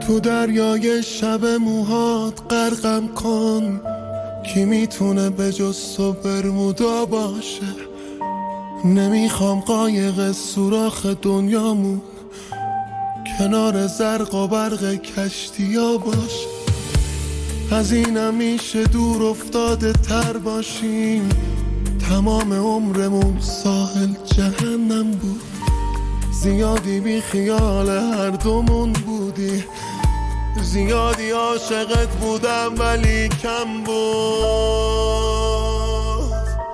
تو دریای شب موهات غرقم کن، کی میتونه به جز تو برمودا باشه. نمیخوام قایق سوراخ دنیامون کنار زرق و برق کشتیا باشه. از اینم میشه دور افتاده تر باشیم، تمام عمرمون ساحل جهنم بود. زیادی بی خیال هر دومون بودی، زیادی عاشقت بودم ولی کم بود.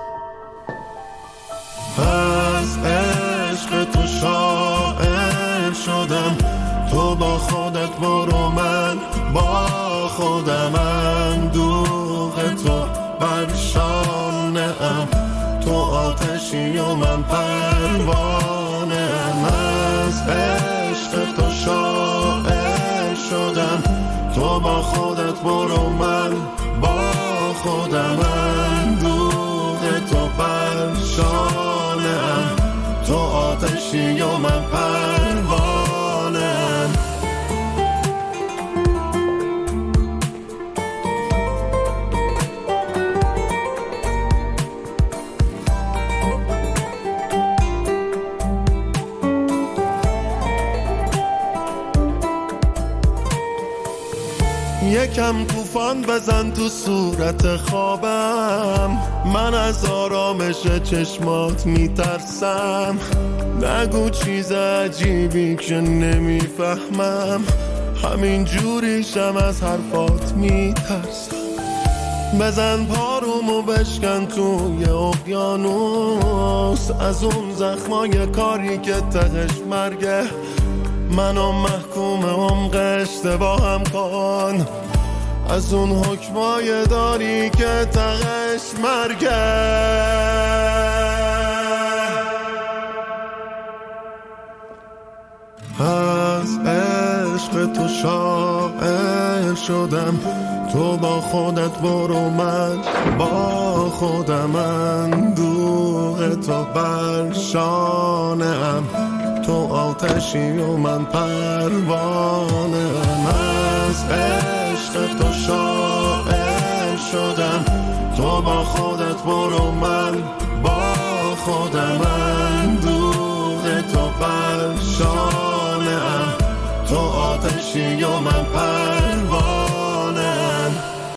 از عشق تو شاعر شدم، تو با خودت برو من با خودم. اندوه تو بر شانه‌ام، تو آتشی و من پروانه‌ام. از عشق تو شاعر شدم، تو با خودت برو من با خودم. اندوه تو بر شانه‌ام، تو آتشی و من پروانه‌ام. یکم طوفان بزن تو صورت خوابم، من از آرامش چشمات میترسم. نگو چیز عجیبی که نمیفهمم، همین جوریشم از حرفات میترسم. بزن پارومو بشکن توی اقیانوس، از اون زخمای کاری که تهش مرگه. منو محکوم عمق اشتباهم کن، از اون حکمای داری که تهش مرگه. از عشق تو شاعر شدم، تو با خودت برو من با خودم. اندوه تو بر شانه‌ام، تو آتشی و من پروانه‌ام. از عشق تو شاعر شدم، تو با خودت برو من با خودم. اندوه تو بر شانه‌ام، تو آتشی و من پروانه‌ام.